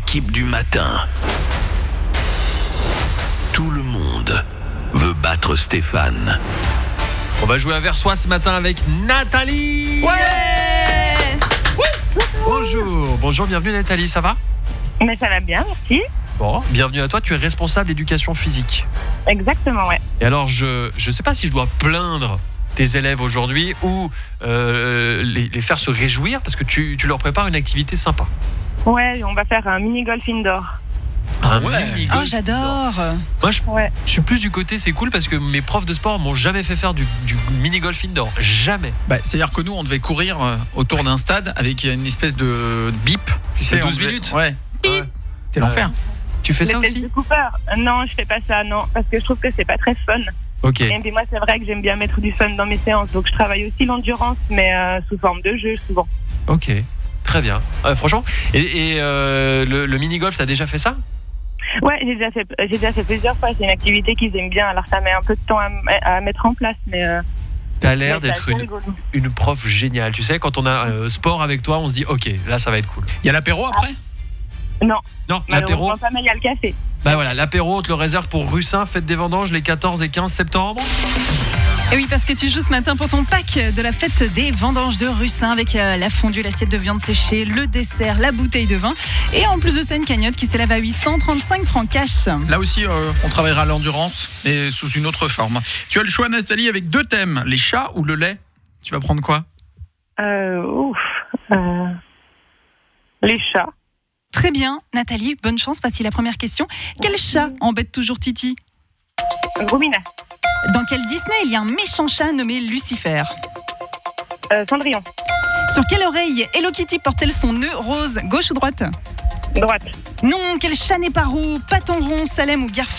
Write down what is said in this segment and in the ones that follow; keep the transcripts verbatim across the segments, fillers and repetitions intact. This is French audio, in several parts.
l'équipe du matin. Tout le monde veut battre Stéphane. On va jouer à Versoix ce matin avec Nathalie. Ouais. Bonjour, bonjour, bienvenue Nathalie, ça va ? Mais ça va bien, merci. Bon, bienvenue à toi, tu es responsable éducation physique. Exactement, ouais. Et alors, je ne sais pas si je dois plaindre tes élèves aujourd'hui ou euh, les, les faire se réjouir parce que tu, tu leur prépares une activité sympa. Ouais, on va faire un mini-golf indoor. Un ouais. mini-golf. Oh, j'adore. Moi, je, Ouais. je suis plus du côté, c'est cool parce que mes profs de sport m'ont jamais fait faire du, du mini-golf indoor. Jamais. Bah, c'est-à-dire que nous, on devait courir euh, autour d'un stade avec une espèce de bip. Tu sais, douze on devait- minutes. Ouais, Ouais. c'est l'enfer. Tu fais ça Les tests aussi ? de Cooper. Non, je fais pas ça, non. Parce que je trouve que c'est pas très fun. Ok. Et puis moi, c'est vrai que j'aime bien mettre du fun dans mes séances. Donc je travaille aussi l'endurance, mais euh, sous forme de jeu, souvent. Ok. Très bien. Ouais, franchement. Et, et euh, le, le mini-golf, t'as déjà fait ça ? Ouais, j'ai déjà fait, j'ai déjà fait plusieurs fois. C'est une activité qu'ils aiment bien. Alors ça met un peu de temps à, à mettre en place, mais... Euh, T'as l'air ouais, d'être c'est assez une, rigolo. une prof géniale. Tu sais, quand on a euh, sport avec toi, on se dit ok, là ça va être cool. Il y a l'apéro après ? Non, Non, l'apéro. malheureusement pas, mais il y a le café. Bah voilà, l'apéro, on te le réserve pour Russin, fête des vendanges les quatorze et quinze septembre. Et oui, parce que tu joues ce matin pour ton pack de la fête des vendanges de Russin avec euh, la fondue, l'assiette de viande séchée, le dessert, la bouteille de vin. Et en plus de ça, une cagnotte qui s'élève à huit cent trente-cinq francs cash. Là aussi, euh, on travaillera l'endurance, mais sous une autre forme. Tu as le choix, Nathalie, avec deux thèmes, les chats ou le lait. Tu vas prendre quoi ? Euh, ouf. Euh, les chats. Très bien, Nathalie, bonne chance. Voici la première question. Quel chat embête toujours Titi ? Romina. Dans quel Disney il y a un méchant chat nommé Lucifer ? Euh, Cendrillon. Sur quelle oreille Hello Kitty porte-t-elle son nœud rose, gauche ou droite ? Droite. Non, quel chat n'est pas roux ? Paton rond, Salem ou Garfield ?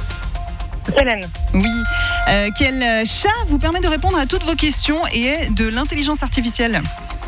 Hélène. Oui. Euh, quel euh, chat vous permet de répondre à toutes vos questions et est de l'intelligence artificielle ?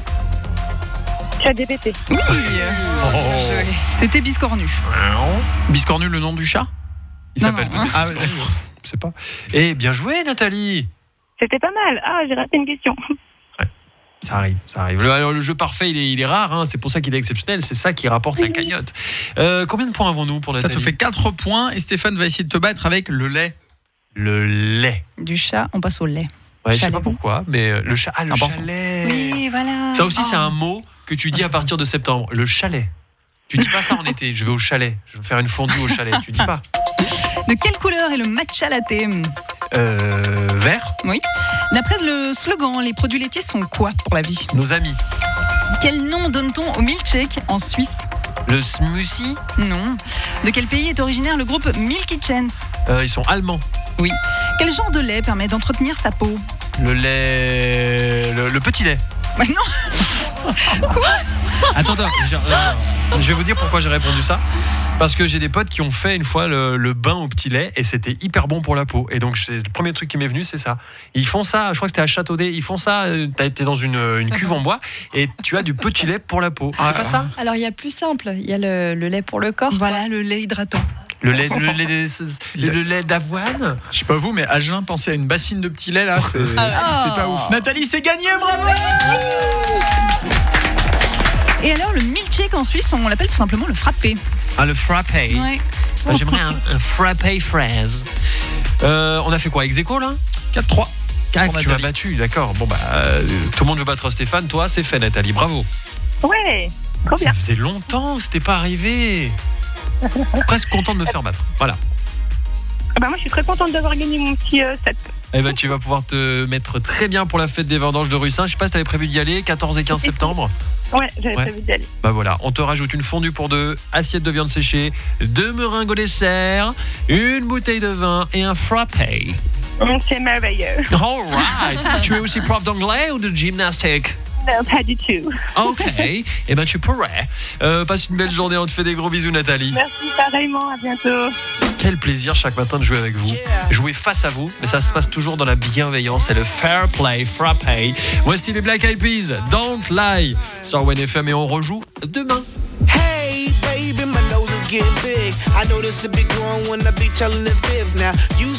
Chat D P T. Oui. Oh. C'était Biscornu. Biscornu, le nom du chat ? Il Non, s'appelle non, peut-être. Ah, ouais. Je sais pas. Eh, bien joué Nathalie. C'était pas mal. Ah, j'ai raté une question. Ça arrive, ça arrive. Le, alors, le jeu parfait, il est, il est rare, hein, c'est pour ça qu'il est exceptionnel, c'est ça qui rapporte la cagnotte. Euh, combien de points avons-nous pour Ça Nathalie ? te fait quatre points et Stéphane va essayer de te battre avec le lait. Le lait. Du chat, on passe au lait. Ouais, je sais Chalet. pas pourquoi, mais euh, le chat. Ah, le Important. chalet. Oui, voilà. Ça aussi, Oh. c'est un mot que tu dis à partir de septembre. Le chalet. Tu dis pas ça en été. Je vais au chalet. Je vais faire une fondue au chalet. Tu dis pas. De quelle couleur est le matcha latte ? Euh, vert. Oui. D'après le slogan, les produits laitiers sont quoi pour la vie ? Nos amis. Quel nom donne-t-on au milkshake en Suisse ? Le smoothie. Non. De quel pays est originaire le groupe Milky Chance ? Euh, ils sont allemands. Oui. Quel genre de lait permet d'entretenir sa peau ? Le lait. Le, le petit lait. Mais non. Attends, attends. Je, euh, je vais vous dire pourquoi j'ai répondu ça. Parce que j'ai des potes qui ont fait une fois le, le bain au petit lait et c'était hyper bon pour la peau. Et donc, c'est le premier truc qui m'est venu, c'est ça. Ils font ça, je crois que c'était à Châteaudet. Ils font ça, euh, t'as été dans une, une cuve en bois et tu as du petit lait pour la peau. Ah, C'est pas ça ? Alors il y a plus simple, il y a le, le lait pour le corps. Voilà, le lait hydratant. Le lait, le lait, des- le, le lait d'avoine. Je sais pas vous, mais Agen, penser à une bassine de petit lait là, c'est Ah. c'est pas ouf. Nathalie, c'est gagné, bravo! Et alors, le milkshake en Suisse, on l'appelle tout simplement le frappé. Ah, le frappé. Ouais. Ah, j'aimerais un, un frappé fraise. Euh, on a fait quoi, ex aequo, là ? quatre trois. Ah, Pour tu m'as Nathalie. battu, d'accord. Bon, bah, euh, tout le monde veut battre Stéphane. Toi, c'est fait, Nathalie. Bravo. Ouais, trop Ça bien. faisait longtemps que c'était pas arrivé. Presque content de me faire battre. Voilà. Ah bah moi, je suis très contente d'avoir gagné mon petit euh, set. Eh ben, tu vas pouvoir te mettre très bien pour la fête des vendanges de Russin. Je sais pas si t'avais prévu d'y aller, quatorze et quinze septembre. Ouais, j'avais Ouais. prévu d'y aller. Bah voilà, on te rajoute une fondue pour deux, assiette de viande séchée, deux meringues au dessert, une bouteille de vin et un frappé. Hum, C'est merveilleux. All right. Tu es aussi prof d'anglais ou de gymnastique? Non, pas du tout. Ok, et eh ben tu pourrais. Euh, passe une belle journée, on te fait des gros bisous Nathalie. Merci pareillement, à bientôt. Quel plaisir chaque matin de jouer avec vous. Jouer face à vous, mais ça se passe toujours dans la bienveillance et le fair play frappé. Voici les Black Eyed Peas, Don't Lie sur W N F M et on rejoue demain. Hey, baby, my nose is getting big. I know this a big one when I be telling the fibs now. You